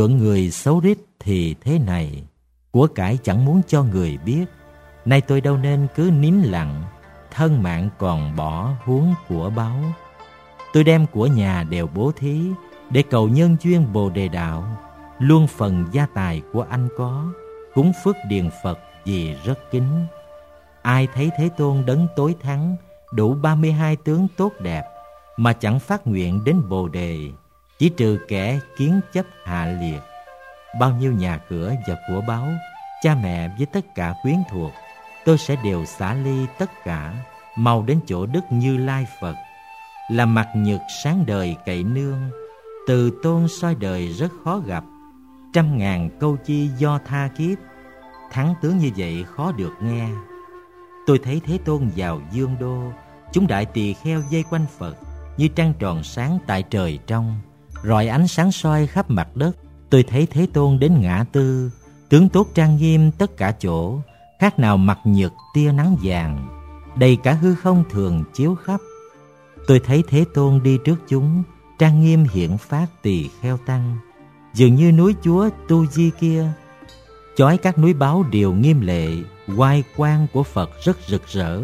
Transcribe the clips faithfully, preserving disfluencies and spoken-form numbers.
Luận người xấu rít thì thế này: của cải chẳng muốn cho người biết, nay tôi đâu nên cứ nín lặng, thân mạng còn bỏ huống của báu. Tôi đem của nhà đều bố thí, để cầu nhân duyên Bồ Đề Đạo. Luôn phần gia tài của anh có, cúng phước điền Phật vì rất kính. Ai thấy Thế Tôn đấng tối thắng, đủ ba mươi hai tướng tốt đẹp, mà chẳng phát nguyện đến Bồ Đề, chỉ trừ kẻ kiến chấp hạ liệt. Bao nhiêu nhà cửa và của báu, cha mẹ với tất cả quyến thuộc, tôi sẽ đều xả ly tất cả, mau đến chỗ Đức Như Lai Phật. Là mặt nhật sáng đời cậy nương, từ tôn soi đời rất khó gặp. Trăm ngàn câu chi do tha kiếp, thắng tướng như vậy khó được nghe. Tôi thấy Thế Tôn vào Dương Đô, chúng đại tỳ kheo vây quanh Phật, như trăng tròn sáng tại trời trong, rọi ánh sáng soi khắp mặt đất. Tôi thấy Thế Tôn đến ngã tư, tướng tốt trang nghiêm tất cả chỗ, khác nào mặt nhật tia nắng vàng, đầy cả hư không thường chiếu khắp. Tôi thấy Thế Tôn đi trước chúng, trang nghiêm hiện phát tỳ kheo tăng, dường như núi Chúa Tu Di kia, chói các núi báo đều nghiêm lệ, oai quang của Phật rất rực rỡ,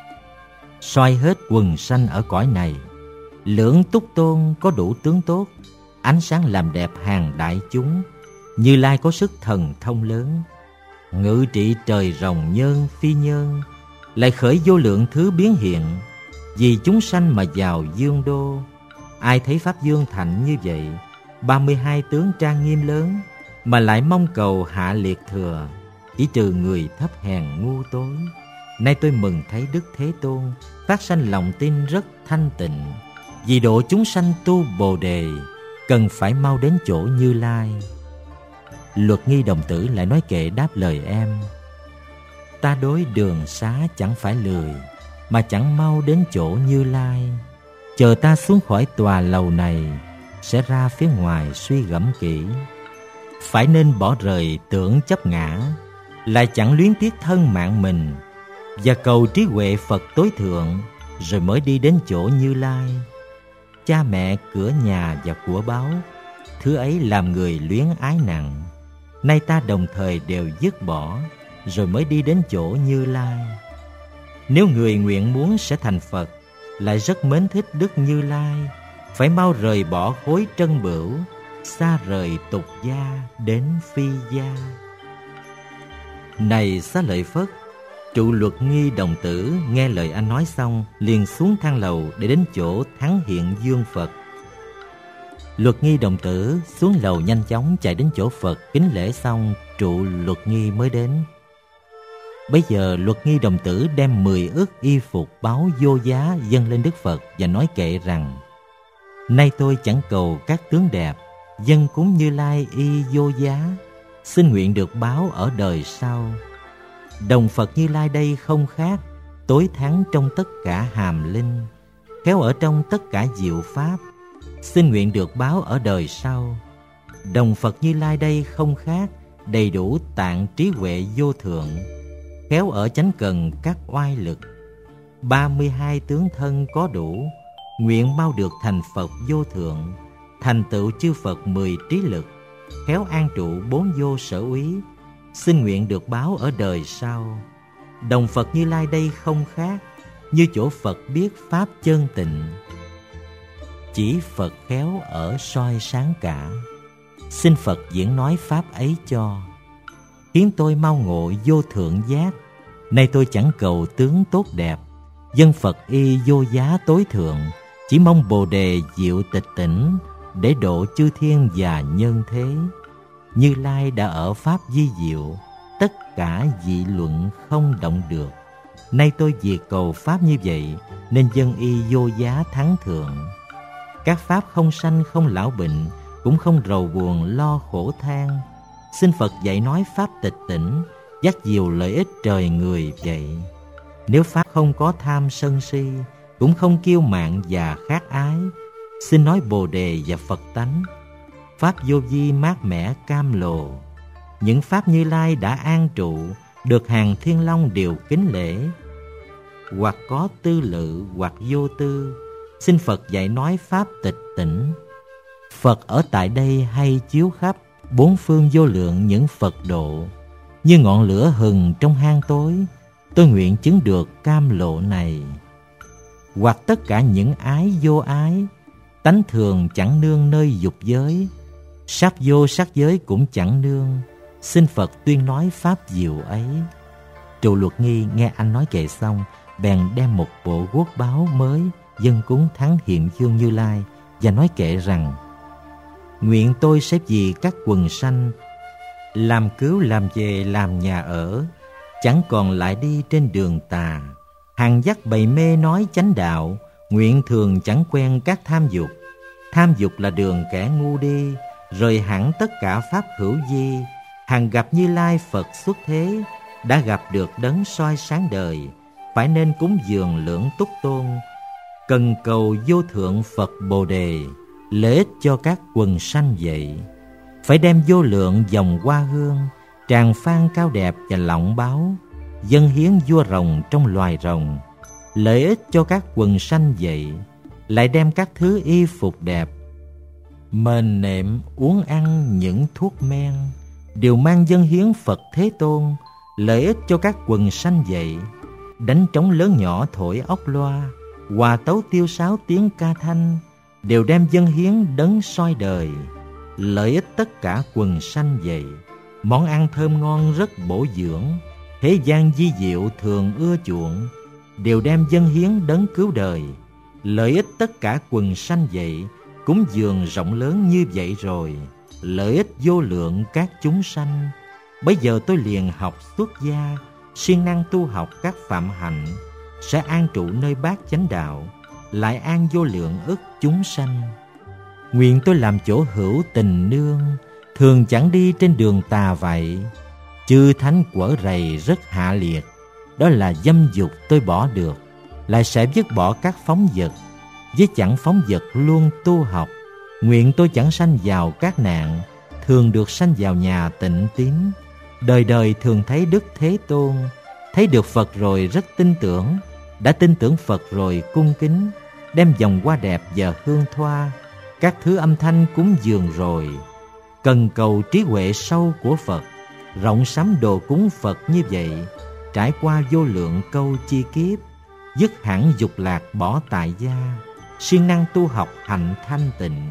soi hết quần sanh ở cõi này. Lưỡng túc tôn có đủ tướng tốt, ánh sáng làm đẹp hàng đại chúng. Như Lai có sức thần thông lớn, ngự trị trời rồng nhân phi nhân, lại khởi vô lượng thứ biến hiện, vì chúng sanh mà vào Dương Đô. Ai thấy Pháp Dương Thạnh như vậy, ba mươi hai tướng trang nghiêm lớn, mà lại mong cầu hạ liệt thừa, chỉ trừ người thấp hèn ngu tối. Nay tôi mừng thấy Đức Thế Tôn phát sanh lòng tin rất thanh tịnh, vì độ chúng sanh tu Bồ Đề, cần phải mau đến chỗ Như Lai. Luật Nghi đồng tử lại nói kệ đáp lời em: ta đối đường xá chẳng phải lười, mà chẳng mau đến chỗ Như Lai. Chờ ta xuống khỏi tòa lầu này, sẽ ra phía ngoài suy gẫm kỹ. Phải nên bỏ rời tưởng chấp ngã, lại chẳng luyến tiếc thân mạng mình, và cầu trí huệ Phật tối thượng, rồi mới đi đến chỗ Như Lai. Cha mẹ, cửa nhà và của báu, thứ ấy làm người luyến ái nặng. Nay ta đồng thời đều dứt bỏ, rồi mới đi đến chỗ Như Lai. Nếu người nguyện muốn sẽ thành Phật, lại rất mến thích Đức Như Lai, phải mau rời bỏ khối trân bửu, xa rời tục gia đến phi gia. Này Xá Lợi Phất, trụ Luật Nghi đồng tử nghe lời anh nói xong, liền xuống thang lầu để đến chỗ Thắng Hiện Dương Phật. Luật Nghi đồng tử xuống lầu nhanh chóng chạy đến chỗ Phật, kính lễ xong, trụ Luật Nghi mới đến. Bây giờ Luật Nghi đồng tử đem mười ức y phục báu vô giá dâng lên Đức Phật và nói kệ rằng: nay tôi chẳng cầu các tướng đẹp, dâng cúng Như Lai y vô giá, xin nguyện được báo ở đời sau. Đồng Phật Như Lai đây không khác, tối thắng trong tất cả hàm linh, khéo ở trong tất cả diệu pháp, xin nguyện được báo ở đời sau. Đồng Phật Như Lai đây không khác, đầy đủ tạng trí huệ vô thượng, khéo ở chánh cần các oai lực. Ba mươi hai tướng thân có đủ, nguyện mau được thành Phật vô thượng, thành tựu chư Phật mười trí lực, khéo an trụ bốn vô sở úy, xin nguyện được báo ở đời sau. Đồng Phật Như Lai đây không khác, như chỗ Phật biết pháp chân tịnh, chỉ Phật khéo ở soi sáng cả, xin Phật diễn nói pháp ấy cho, khiến tôi mau ngộ vô thượng giác. Nay tôi chẳng cầu tướng tốt đẹp, dân Phật y vô giá tối thượng, chỉ mong Bồ Đề diệu tịch tỉnh, để độ chư thiên và nhân thế. Như Lai đã ở pháp di diệu, tất cả dị luận không động được. Nay tôi vì cầu pháp như vậy, nên dân y vô giá thắng thượng. Các pháp không sanh không lão bệnh, cũng không rầu buồn lo khổ than. Xin Phật dạy nói pháp tịch tỉnh, dắt diệu lợi ích trời người vậy. Nếu pháp không có tham sân si, cũng không kiêu mạn và khát ái, xin nói Bồ Đề và Phật tánh. Pháp vô vi mát mẻ cam lồ, những pháp Như Lai đã an trụ, được hàng thiên long đều kính lễ. Hoặc có tư lự hoặc vô tư, xin Phật dạy nói pháp tịch tỉnh. Phật ở tại đây hay chiếu khắp, bốn phương vô lượng những Phật độ. Như ngọn lửa hừng trong hang tối, tôi nguyện chứng được cam lộ này. Hoặc tất cả những ái vô ái, tánh thường chẳng nương nơi dục giới, sắc vô sắc giới cũng chẳng nương, xin Phật tuyên nói pháp diệu ấy. Trụ Luật Nghi nghe anh nói kệ xong, bèn đem một bộ guốc báo mới dâng cúng Thắng Hiện Dương Như Lai và nói kệ rằng: nguyện tôi sẽ vì các quần sanh làm cứu làm về làm nhà ở, chẳng còn lại đi trên đường tà. Hàng dắt bầy mê nói chánh đạo, nguyện thường chẳng quen các tham dục. Tham dục là đường kẻ ngu đi, rời hẳn tất cả pháp hữu vi. Hàng gặp Như Lai Phật xuất thế, đã gặp được đấng soi sáng đời, phải nên cúng dường lưỡng túc tôn, cần cầu vô thượng Phật Bồ Đề, lợi ích cho các quần sanh vậy. Phải đem vô lượng dòng hoa hương, tràng phan cao đẹp và lọng báo, dâng hiến vua rồng trong loài rồng, lợi ích cho các quần sanh vậy. Lại đem các thứ y phục đẹp, mền nệm, uống ăn những thuốc men, đều mang dâng hiến Phật Thế Tôn, lợi ích cho các quần sanh vậy. Đánh trống lớn nhỏ thổi ốc loa, hòa tấu tiêu sáo tiếng ca thanh, đều đem dâng hiến đấng soi đời, lợi ích tất cả quần sanh vậy. Món ăn thơm ngon rất bổ dưỡng, thế gian di diệu thường ưa chuộng, đều đem dâng hiến đấng cứu đời, lợi ích tất cả quần sanh vậy. Cúng dường rộng lớn như vậy rồi, lợi ích vô lượng các chúng sanh. Bây giờ tôi liền học xuất gia, siêng năng tu học các phạm hạnh, sẽ an trụ nơi bát chánh đạo, lại an vô lượng ức chúng sanh. Nguyện tôi làm chỗ hữu tình nương, thường chẳng đi trên đường tà vậy. Chư thánh quở rầy rất hạ liệt, đó là dâm dục tôi bỏ được, lại sẽ dứt bỏ các phóng vật. Với chẳng phóng vật luôn tu học, nguyện tôi chẳng sanh vào các nạn, thường được sanh vào nhà tịnh tín. Đời đời thường thấy Đức Thế Tôn, thấy được Phật rồi rất tin tưởng, đã tin tưởng Phật rồi cung kính, đem vòng hoa đẹp và hương thoa, các thứ âm thanh cúng dường rồi, cần cầu trí huệ sâu của Phật, rộng sắm đồ cúng Phật như vậy, trải qua vô lượng câu chi kiếp, dứt hẳn dục lạc bỏ tại gia, siêng năng tu học hạnh thanh tịnh.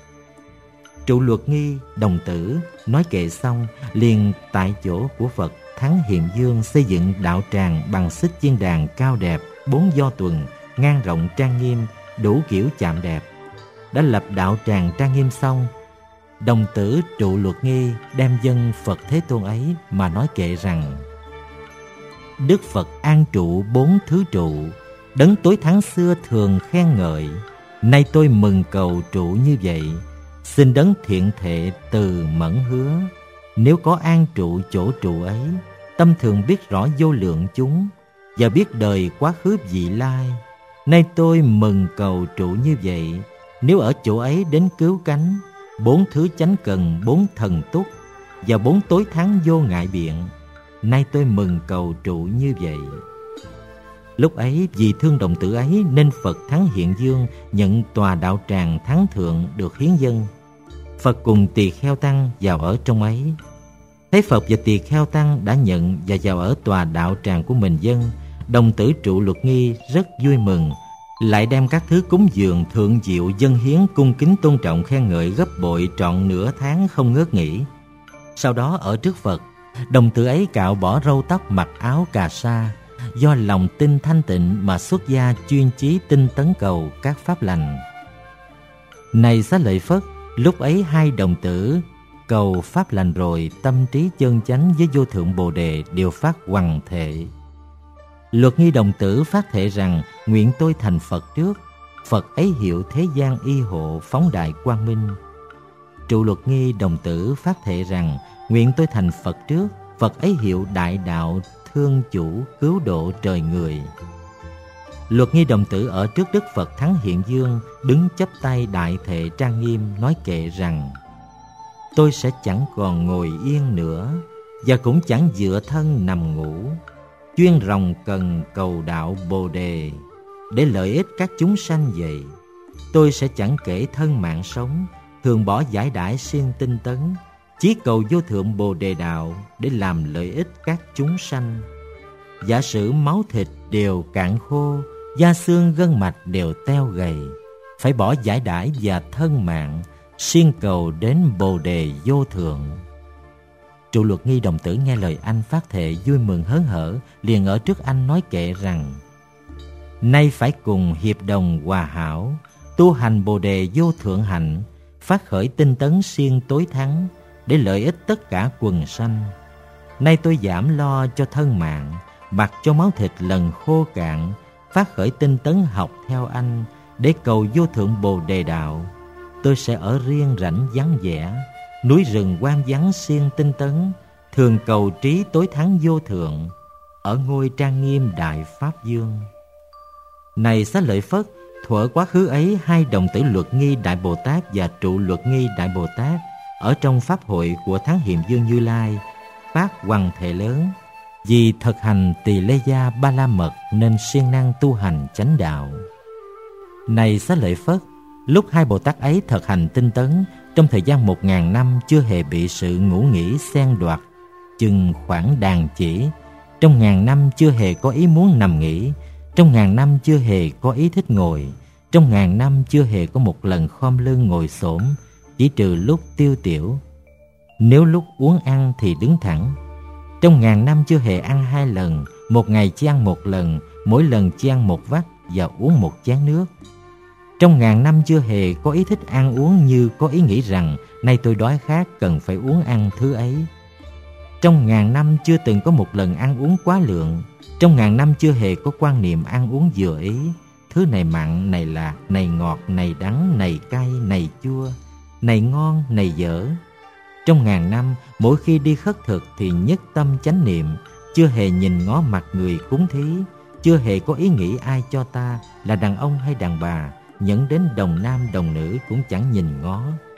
Trụ Luật Nghi đồng tử nói kệ xong, liền tại chỗ của Phật Thắng Hiện Dương xây dựng đạo tràng bằng xích chiên đàn cao đẹp, bốn do tuần, ngang rộng trang nghiêm, đủ kiểu chạm đẹp. Đã lập đạo tràng trang nghiêm xong, đồng tử Trụ Luật Nghi đem dâng Phật Thế Tôn ấy mà nói kệ rằng: Đức Phật an trụ bốn thứ trụ, đấng tối thắng xưa thường khen ngợi, nay tôi mừng cầu trụ như vậy, xin đấng thiện thệ từ mẫn hứa. Nếu có an trụ chỗ trụ ấy, tâm thường biết rõ vô lượng chúng, và biết đời quá khứ vị lai. Nay tôi mừng cầu trụ như vậy, nếu ở chỗ ấy đến cứu cánh, bốn thứ chánh cần, bốn thần túc, và bốn tối thắng vô ngại biện. Nay tôi mừng cầu trụ như vậy. Lúc ấy vì thương đồng tử ấy, nên Phật Thắng Hiện Dương nhận tòa đạo tràng Thắng Thượng được hiến dâng. Phật cùng tỳ kheo tăng vào ở trong ấy. Thấy Phật và tỳ kheo tăng đã nhận và vào ở tòa đạo tràng của mình dâng, đồng tử Trụ Luật Nghi rất vui mừng, lại đem các thứ cúng dường thượng diệu dâng hiến cung kính tôn trọng khen ngợi gấp bội trọn nửa tháng không ngớt nghỉ. Sau đó ở trước Phật, đồng tử ấy cạo bỏ râu tóc, mặc áo cà sa, do lòng tin thanh tịnh mà xuất gia chuyên chí tinh tấn cầu các pháp lành. Này Xá Lợi Phất, lúc ấy hai đồng tử cầu pháp lành rồi, tâm trí chân chánh với vô thượng Bồ Đề đều phát hoằng thệ. Luật Nghi đồng tử phát thệ rằng: nguyện tôi thành Phật trước, Phật ấy hiệu thế gian y hộ, phóng đại quang minh. Trụ Luật Nghi đồng tử phát thệ rằng: nguyện tôi thành Phật trước, Phật ấy hiệu đại đạo, thương chủ, cứu độ trời người. Luật Nghi đồng tử ở trước Đức Phật Thắng Hiện Dương đứng chắp tay đại thệ trang nghiêm nói kệ rằng: tôi sẽ chẳng còn ngồi yên nữa, và cũng chẳng dựa thân nằm ngủ, chuyên ròng cần cầu đạo Bồ Đề, để lợi ích các chúng sanh vậy. Tôi sẽ chẳng kể thân mạng sống, thường bỏ giải đãi siêng tinh tấn, chí cầu vô thượng Bồ Đề Đạo để làm lợi ích các chúng sanh. Giả sử máu thịt đều cạn khô, da xương gân mạch đều teo gầy, phải bỏ giải đãi và thân mạng, siêng cầu đến Bồ Đề vô thượng. Trụ Luật Nghi đồng tử nghe lời anh phát thệ vui mừng hớn hở, liền ở trước anh nói kệ rằng: nay phải cùng hiệp đồng hòa hảo, tu hành Bồ Đề vô thượng hạnh, phát khởi tinh tấn siêng tối thắng, để lợi ích tất cả quần sanh. Nay tôi giảm lo cho thân mạng, mặc cho máu thịt lần khô cạn, phát khởi tinh tấn học theo anh, để cầu vô thượng Bồ Đề Đạo. Tôi sẽ ở riêng rảnh vắng vẻ, núi rừng hoang vắng siêng tinh tấn, thường cầu trí tối thắng vô thượng, ở ngôi trang nghiêm Đại Pháp Dương. Này Xá Lợi Phất, thuở quá khứ ấy, hai đồng tử Luật Nghi Đại Bồ Tát và Trụ Luật Nghi Đại Bồ Tát ở trong pháp hội của Thắng Hiệm Dương Như Lai phát hoằng thệ lớn, vì thực hành Tỳ Lê Gia Ba La Mật nên siêng năng tu hành chánh đạo. Này Xá Lợi Phất, lúc hai Bồ Tát ấy thực hành tinh tấn, trong thời gian một ngàn năm chưa hề bị sự ngủ nghỉ xen đoạt, chừng khoảng đàn chỉ. Trong ngàn năm chưa hề có ý muốn nằm nghỉ, trong ngàn năm chưa hề có ý thích ngồi, trong ngàn năm chưa hề có một lần khom lưng ngồi xổm, chỉ trừ lúc tiêu tiểu. Nếu lúc uống ăn thì đứng thẳng. Trong ngàn năm chưa hề ăn hai lần, một ngày chỉ ăn một lần, mỗi lần chỉ ăn một vắt và uống một chén nước. Trong ngàn năm chưa hề có ý thích ăn uống như có ý nghĩ rằng nay tôi đói khát cần phải uống ăn thứ ấy. Trong ngàn năm chưa từng có một lần ăn uống quá lượng. Trong ngàn năm chưa hề có quan niệm ăn uống vừa ý, thứ này mặn, này lạc, này ngọt, này đắng, này cay, này chua, này ngon, này dở. Trong ngàn năm, mỗi khi đi khất thực thì nhất tâm chánh niệm, chưa hề nhìn ngó mặt người cúng thí, chưa hề có ý nghĩ ai cho ta là đàn ông hay đàn bà, nhẫn đến đồng nam đồng nữ cũng chẳng nhìn ngó.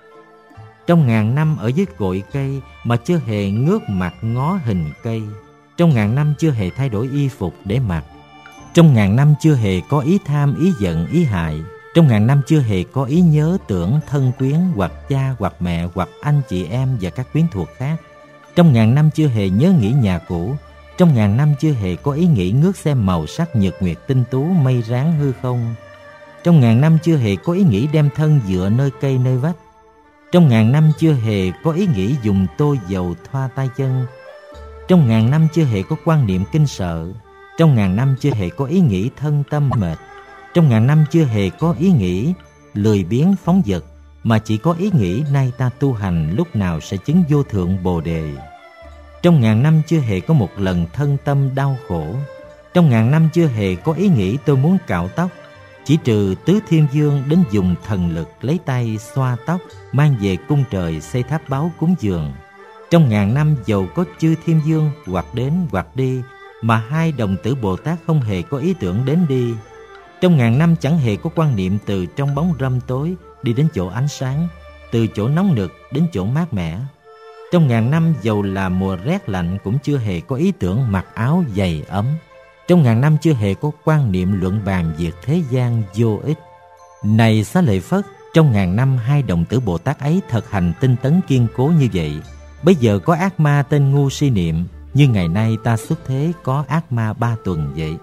Trong ngàn năm ở dưới cội cây mà chưa hề ngước mặt ngó hình cây. Trong ngàn năm chưa hề thay đổi y phục để mặc. Trong ngàn năm chưa hề có ý tham, ý giận, ý hại. Trong ngàn năm chưa hề có ý nhớ tưởng thân quyến hoặc cha hoặc mẹ hoặc anh chị em và các quyến thuộc khác. Trong ngàn năm chưa hề nhớ nghĩ nhà cũ. Trong ngàn năm chưa hề có ý nghĩ ngước xem màu sắc nhật nguyệt tinh tú mây ráng hư không. Trong ngàn năm chưa hề có ý nghĩ đem thân dựa nơi cây nơi vách. Trong ngàn năm chưa hề có ý nghĩ dùng tô dầu thoa tay chân. Trong ngàn năm chưa hề có quan niệm kinh sợ. Trong ngàn năm chưa hề có ý nghĩ thân tâm mệt. Trong ngàn năm chưa hề có ý nghĩ lười biếng phóng dật, mà chỉ có ý nghĩ nay ta tu hành lúc nào sẽ chứng vô thượng Bồ Đề. Trong ngàn năm chưa hề có một lần thân tâm đau khổ. Trong ngàn năm chưa hề có ý nghĩ tôi muốn cạo tóc, chỉ trừ Tứ Thiên Vương đến dùng thần lực lấy tay xoa tóc, mang về cung trời xây tháp báu cúng dường. Trong ngàn năm dầu có chư Thiên Vương hoặc đến hoặc đi, mà hai đồng tử Bồ Tát không hề có ý tưởng đến đi. Trong ngàn năm chẳng hề có quan niệm từ trong bóng râm tối đi đến chỗ ánh sáng, từ chỗ nóng nực đến chỗ mát mẻ. Trong ngàn năm dầu là mùa rét lạnh cũng chưa hề có ý tưởng mặc áo dày ấm. Trong ngàn năm chưa hề có quan niệm luận bàn việc thế gian vô ích. Này Xá Lợi Phất, trong ngàn năm hai đồng tử Bồ Tát ấy thực hành tinh tấn kiên cố như vậy. Bây giờ có ác ma tên ngu si niệm, như ngày nay ta xuất thế có ác ma ba tuần vậy.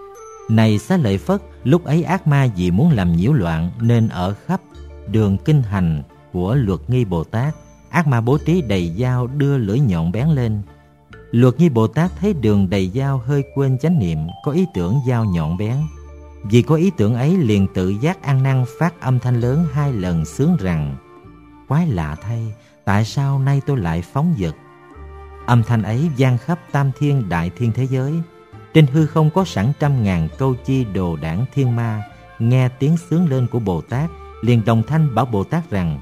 Này Xá Lợi Phất, lúc ấy ác ma vì muốn làm nhiễu loạn nên ở khắp đường kinh hành của Luật Nghi Bồ Tát, ác ma bố trí đầy dao đưa lưỡi nhọn bén lên. Luật Nghi Bồ Tát thấy đường đầy dao hơi quên chánh niệm, có ý tưởng dao nhọn bén. Vì có ý tưởng ấy liền tự giác ăn năn phát âm thanh lớn hai lần sướng rằng: quái lạ thay, tại sao nay tôi lại phóng dật? Âm thanh ấy vang khắp tam thiên đại thiên thế giới. Trên hư không có sẵn trăm ngàn câu chi đồ đảng thiên ma, nghe tiếng sướng lên của Bồ Tát, liền đồng thanh bảo Bồ Tát rằng: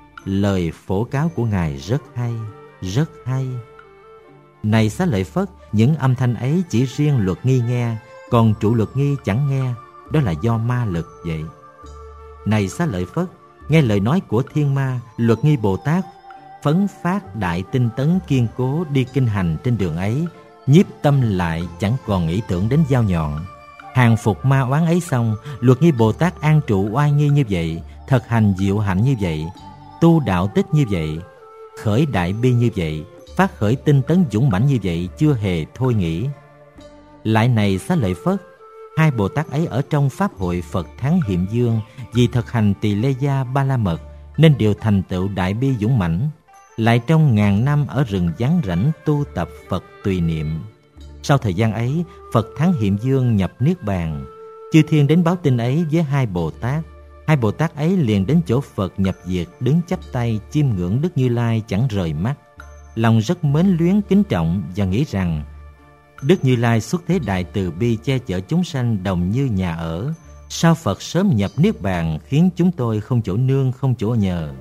lời phổ cáo của Ngài rất hay, rất hay. Này Xá Lợi Phất, những âm thanh ấy chỉ riêng Luật Nghi nghe, còn Trụ Luật Nghi chẳng nghe, đó là do ma lực vậy. Này Xá Lợi Phất, nghe lời nói của thiên ma, Luật Nghi Bồ Tát phấn phát đại tinh tấn kiên cố đi kinh hành trên đường ấy, nhiếp tâm lại chẳng còn nghĩ tưởng đến dao nhọn. Hàng phục ma oán ấy xong, Luật Nghi Bồ Tát an trụ oai nghi như vậy, thực hành diệu hạnh như vậy, tu đạo tích như vậy, khởi đại bi như vậy, phát khởi tinh tấn dũng mãnh như vậy, chưa hề thôi nghỉ. Lại này Xá Lợi Phất, hai Bồ Tát ấy ở trong Pháp hội Phật Thắng Hiện Dương, vì thực hành Tỳ Lê Gia Ba La Mật nên đều thành tựu đại bi dũng mãnh. Lại trong ngàn năm ở rừng vắng rảnh tu tập Phật tùy niệm. Sau thời gian ấy, Phật Thắng Hiện Dương nhập Niết Bàn. Chư thiên đến báo tin ấy với hai Bồ Tát. Hai Bồ Tát ấy liền đến chỗ Phật nhập diệt, đứng chắp tay chiêm ngưỡng Đức Như Lai chẳng rời mắt. Lòng rất mến luyến kính trọng và nghĩ rằng Đức Như Lai xuất thế đại từ bi che chở chúng sanh đồng như nhà ở. Sao Phật sớm nhập Niết Bàn khiến chúng tôi không chỗ nương, không chỗ nhờ.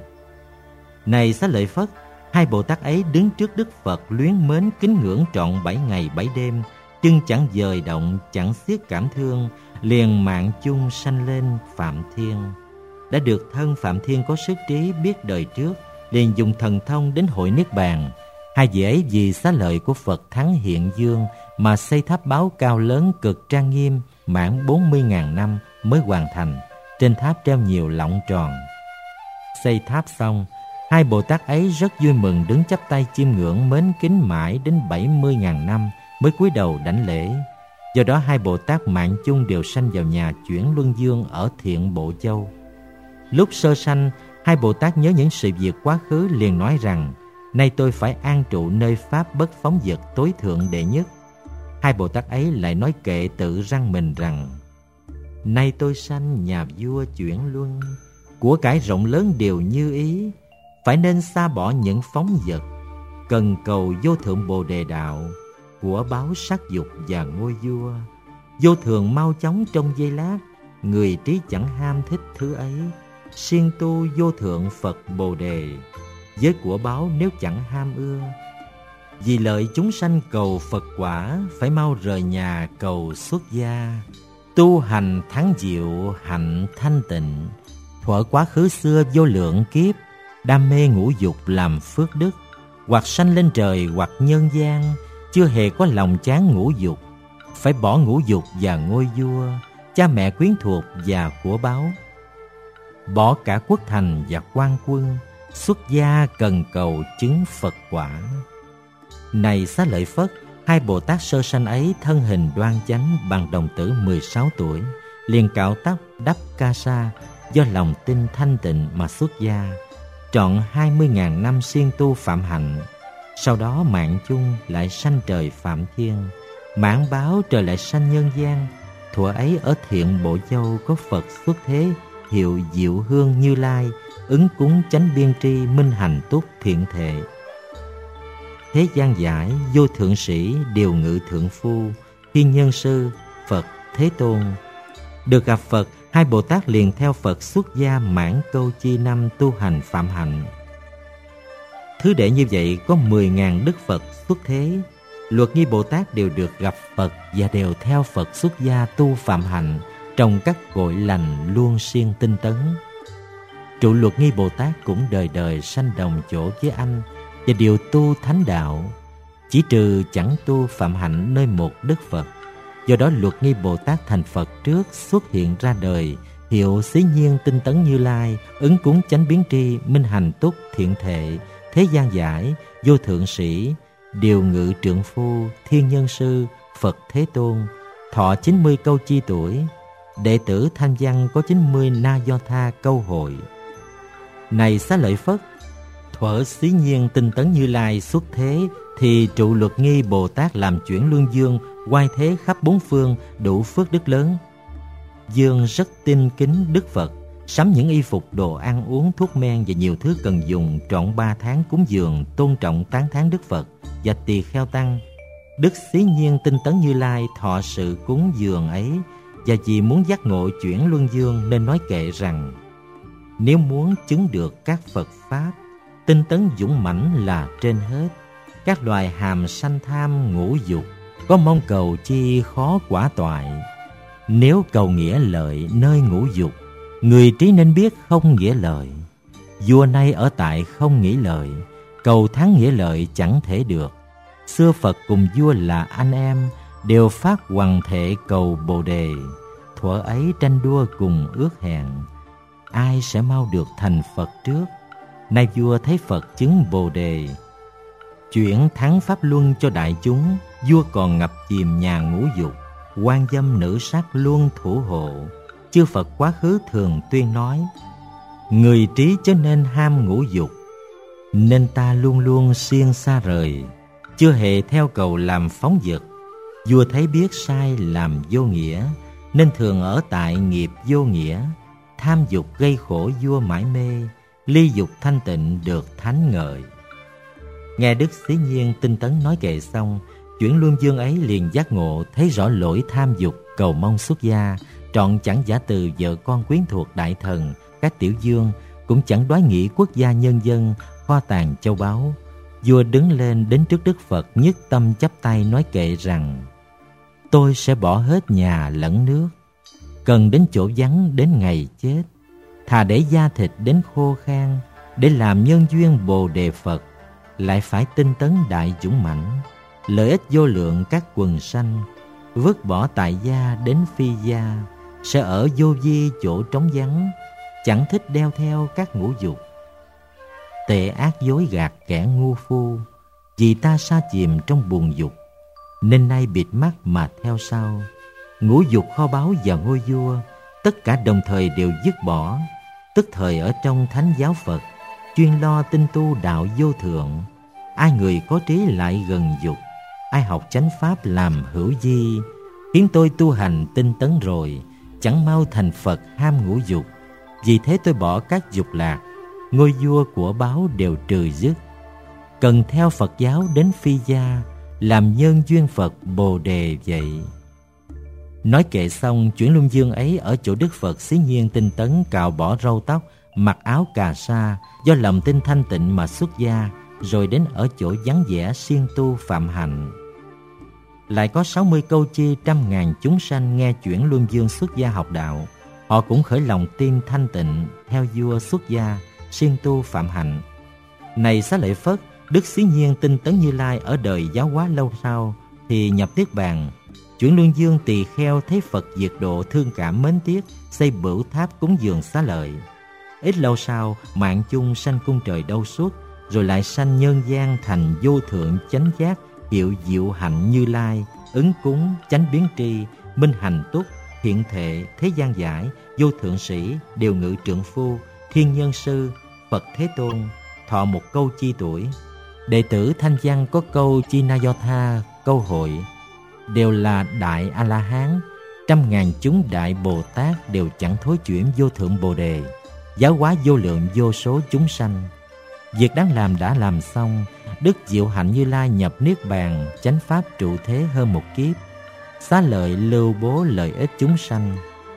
Này Xá Lợi Phất, hai Bồ Tát ấy đứng trước Đức Phật luyến mến kính ngưỡng trọn bảy ngày bảy đêm, chân chẳng dời động, chẳng xiết cảm thương, liền mạng chung sanh lên Phạm Thiên. Đã được thân Phạm Thiên có sức trí biết đời trước, liền dùng thần thông đến hội Niết Bàn. Hai vị ấy vì xá lợi của Phật Thắng Hiện Dương mà xây tháp báo cao lớn cực trang nghiêm, mãn bốn mươi ngàn năm mới hoàn thành. Trên tháp treo nhiều lọng tròn. Xây tháp xong, hai Bồ Tát ấy rất vui mừng đứng chắp tay chiêm ngưỡng mến kính mãi đến bảy mươi ngàn năm mới cúi đầu đảnh lễ. Do đó hai Bồ Tát mạng chung đều sanh vào nhà Chuyển Luân Dương ở Thiện Bộ Châu. Lúc sơ sanh, hai Bồ Tát nhớ những sự việc quá khứ liền nói rằng: nay tôi phải an trụ nơi pháp bất phóng dật tối thượng đệ nhất. Hai Bồ Tát ấy lại nói kệ tự răng mình rằng: nay tôi sanh nhà vua Chuyển Luân, của cải rộng lớn đều như ý, phải nên xa bỏ những phóng dật, cần cầu vô thượng Bồ Đề đạo, của báo sắc dục và ngôi vua. Vô thường mau chóng trong giây lát, người trí chẳng ham thích thứ ấy, siêng tu vô thượng Phật Bồ Đề, với của báo nếu chẳng ham ưa. Vì lợi chúng sanh cầu Phật quả, phải mau rời nhà cầu xuất gia. Tu hành thắng diệu hạnh thanh tịnh, thuở quá khứ xưa vô lượng kiếp, đam mê ngũ dục làm phước đức, hoặc sanh lên trời hoặc nhân gian, chưa hề có lòng chán ngũ dục, phải bỏ ngũ dục và ngôi vua, cha mẹ quyến thuộc và của báo, bỏ cả quốc thành và quan quân, xuất gia cần cầu chứng Phật quả. Này Xá Lợi Phất, hai Bồ Tát sơ sanh ấy thân hình đoan chánh bằng đồng tử mười sáu tuổi, liền cạo tóc đắp ca sa, do lòng tin thanh tịnh mà xuất gia, trọn hai mươi ngàn năm siêng tu phạm hạnh. Sau đó mạng chung lại sanh trời Phạm Thiên, mãn báo trời lại sanh nhân gian. Thuở ấy ở Thiện Bộ Châu có Phật xuất thế, hiệu Diệu Hương Như Lai, ứng cúng chánh biên tri minh hành túc thiện thệ. Thế gian giải vô thượng sĩ điều ngự thượng phu, thiên nhân sư Phật Thế Tôn. Được gặp Phật, hai Bồ Tát liền theo Phật xuất gia mãn câu chi năm tu hành phạm hạnh. Thứ đệ như vậy có mười ngàn đức Phật xuất thế. Luật Nghi Bồ Tát đều được gặp Phật và đều theo Phật xuất gia tu phạm hạnh trong các cội lành luôn siêng tinh tấn. Trụ Luật Nghi Bồ Tát cũng đời đời sanh đồng chỗ với anh và đều tu thánh đạo, chỉ trừ chẳng tu phạm hạnh nơi một đức Phật. Do đó Luật Nghi Bồ Tát thành Phật trước xuất hiện ra đời, hiệu Xí Nhiên Tinh Tấn Như Lai, ứng cúng chánh biến tri minh hành túc thiện thệ, thế gian giải vô thượng sĩ điều ngự trượng phu, thiên nhân sư Phật Thế Tôn, thọ chín mươi câu chi tuổi. Đệ tử Thanh Văn có chín mươi na do tha câu hội. Này Xá Lợi Phất, thuở Xí Nhiên Tinh Tấn Như Lai xuất thế thì trụ Luật Nghi Bồ Tát làm Chuyển Luân Dương, oai thế khắp bốn phương, đủ phước đức lớn. Dương rất tin kính Đức Phật, sắm những y phục, đồ ăn uống, thuốc men và nhiều thứ cần dùng, trọn ba tháng cúng dường, tôn trọng tán thán Đức Phật và tỳ kheo tăng. Đức Xí Nhiên Tinh Tấn Như Lai thọ sự cúng dường ấy, và vì muốn giác ngộ Chuyển Luân Dương nên nói kệ rằng: nếu muốn chứng được các Phật Pháp, tinh tấn dũng mãnh là trên hết. Các loài hàm sanh tham ngũ dục, có mong cầu chi khó quả toại. Nếu cầu nghĩa lợi nơi ngũ dục, người trí nên biết không nghĩa lợi. Vua nay ở tại không nghĩ lợi, cầu thắng nghĩa lợi chẳng thể được. Xưa Phật cùng vua là anh em, đều phát hoằng thệ cầu Bồ Đề. Thuở ấy tranh đua cùng ước hẹn, ai sẽ mau được thành Phật trước. Nay vua thấy Phật chứng Bồ Đề, chuyển thắng pháp luân cho đại chúng. Vua còn ngập chìm nhà ngũ dục, quan dâm nữ sắc luôn thủ hộ. Chư Phật quá khứ thường tuyên nói, người trí chớ nên ham ngũ dục, nên ta luôn luôn siêng xa rời. Chưa hề theo cầu làm phóng dật, vua thấy biết sai làm vô nghĩa, nên thường ở tại nghiệp vô nghĩa. Tham dục gây khổ vua mãi mê, ly dục thanh tịnh được thánh ngợi. Nghe Đức Xí Nhiên tinh tấn nói kệ xong, Chuyển Luân Dương ấy liền giác ngộ, thấy rõ lỗi tham dục, cầu mong xuất gia, trọn chẳng giả từ vợ con quyến thuộc đại thần, các tiểu dương, cũng chẳng đoái nghĩ quốc gia nhân dân, kho tàng châu báu. Vua đứng lên đến trước Đức Phật, nhất tâm chắp tay nói kệ rằng, tôi sẽ bỏ hết nhà lẫn nước, cần đến chỗ vắng đến ngày chết, thà để da thịt đến khô khan, để làm nhân duyên Bồ Đề Phật, lại phải tinh tấn đại dũng mãnh, lợi ích vô lượng các quần sanh, vứt bỏ tại gia đến phi gia, sẽ ở vô vi chỗ trống vắng, chẳng thích đeo theo các ngũ dục. Tệ ác dối gạt kẻ ngu phu, vì ta sa chìm trong buồn dục, nên nay bịt mắt mà theo sau. Ngũ dục kho báu và ngôi vua, tất cả đồng thời đều dứt bỏ, tức thời ở trong thánh giáo Phật, chuyên lo tinh tu đạo vô thượng. Ai người có trí lại gần dục, ai học chánh pháp làm hữu di, khiến tôi tu hành tinh tấn rồi, chẳng mau thành Phật ham ngũ dục. Vì thế tôi bỏ các dục lạc, ngôi vua của báo đều trừ dứt, cần theo Phật giáo đến phi gia, làm nhân duyên Phật Bồ Đề vậy. Nói kệ xong, Chuyển Luân Dương ấy ở chỗ Đức Phật Xí Nhiên tinh tấn, cạo bỏ râu tóc, mặc áo cà sa, do lòng tin thanh tịnh mà xuất gia, rồi đến ở chỗ vắng vẻ siêng tu phạm hạnh. Lại có sáu mươi câu chi trăm ngàn chúng sanh nghe Chuyển Luân Dương xuất gia học đạo, họ cũng khởi lòng tin thanh tịnh, theo vua xuất gia, siêng tu phạm hạnh. Này Xá Lợi Phất, Đức Xí Nhiên tinh tấn Như Lai ở đời giáo hóa lâu sau, thì nhập Niết Bàn. Chuyển Luân Dương tỳ kheo thấy Phật diệt độ, thương cảm mến tiếc, xây bửu tháp cúng dường Xá Lợi. Ít lâu sau, mạng chung sanh cung trời Đâu Xuất, rồi lại sanh nhân gian thành vô thượng chánh giác, hiệu diệu hạnh Như Lai, ứng cúng, chánh biến tri, minh hành túc, hiện thệ, thế gian giải, vô thượng sĩ, điều ngự trượng phu, thiên nhân sư, Phật Thế Tôn, thọ một câu chi tuổi. Đệ tử Thanh Văn có câu chi na do tha, câu hội, đều là đại A La Hán. Trăm ngàn chúng đại Bồ Tát đều chẳng thối chuyển vô thượng Bồ Đề, giáo hóa vô lượng vô số chúng sanh. Việc đáng làm đã làm xong, Đức Diệu Hạnh Như Lai nhập Niết Bàn, chánh pháp trụ thế hơn một kiếp, xá lợi lưu bố lợi ích chúng sanh.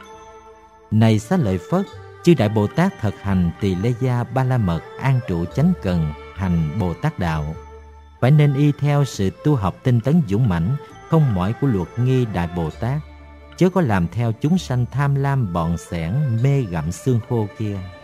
Này Xá Lợi Phất, chư đại Bồ Tát thực hành Tỳ Lê Gia Ba La Mật, an trụ chánh cần, hành Bồ Tát đạo, phải nên y theo sự tu học tinh tấn dũng mãnh, không mỏi của luật nghi đại Bồ Tát, chớ có làm theo chúng sanh tham lam bọn xẻng mê gặm xương khô kia.